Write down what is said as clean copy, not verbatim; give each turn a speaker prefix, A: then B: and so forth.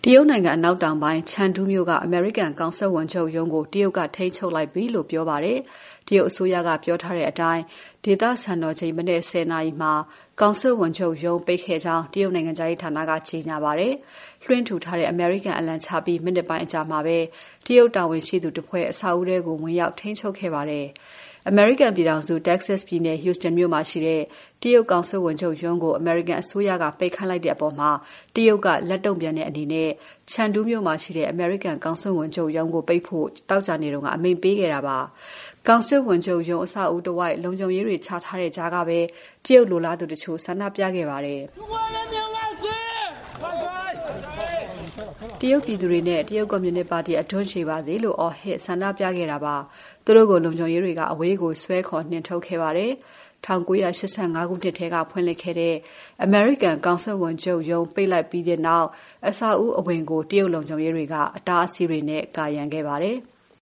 A: တရုတ်နိုင်ငံအနောက်တောင်ပိုင်း Chengdu မြို့ကအမေရိကန်ကောင်စစ်ဝန်ချုပ်ရုံးကိုတရုတ်ကထိန်းချုပ်လိုက်ပြီလို့ပြောပါတယ်။တရုတ်အစိုးရကပြောထားတဲ့အတိုင်းဒေသစံတော်ချိန်မနက် 10 နာရီမှာကောင်စစ်ဝန်ချုပ်ရုံးပိတ်ခဲ့ကြောင်းတရုတ်နိုင်ငံခြားရေးဌာနကကြေညာပါတယ်။လွှင့်ထူထားတဲ့အမေရိကန်အလံချပြီးမိနစ်ပိုင်းအကြာမှာပဲတရုတ်တာဝန်ရှိသူတဖွဲ့အဆောက်အဦထဲကိုဝင်ရောက်ထိန်းချုပ်ခဲ့ပါတယ်။ အမေရိကန်ပြည်ထောင်စု Texas ပြည်နယ် Houston မြို့မှာရှိတဲ့တရုတ်ကောင်စစ်ဝန်ချုပ်ရုံးကိုအမေရိကန်အစိုးရကပိတ်ခိုင်းလိုက်တဲ့အပေါ်တရုတ်ကလက်တုံ့ပြန်တဲ့အနေနဲ့ Chengdu မြို့မှာရှိတဲ့အမေရိကန်ကောင်စစ်ဝန်ချုပ်ရုံးကိုပိတ်ဖို့သောကြာနေ့ကအမိန့်ပေးခဲ့တာပါ။ကောင်စစ်ဝန်ချုပ်ရုံးအဆောက်အဦတဝိုက်လုံခြုံရေးတွေချထားတဲ့ကြားကပဲတရုတ်လိုလားသူတချို့ဆန္ဒပြခဲ့ပါတယ်။တရုတ်ပြည်သူတွေနဲ့တရုတ်ကွန်မြူနစ်ပါတီအတွန်းရှည်ပါစေလို့အော်ဟစ်ဆန္ဒပြခဲ့တာပါ။သူတို့ကိုလုံခြုံရေးတွေကအဝေးကိုဆွဲခေါ်နှင်ထုတ်ခဲ့ပါတယ်။1985ခုနှစ်ထဲကဖွင့်လှစ်ခဲ့တဲ့အမေရိကန်ကောင်စစ်ဝန်ချုပ်ရုံးပိတ်လိုက်ပြီးတဲ့နောက်အဆောက်အဦအဝင်ကိုတရုတ်လုံခြုံရေးတွေကအတားအဆီးတွေနဲ့ကာရံခဲ့ပါတယ်။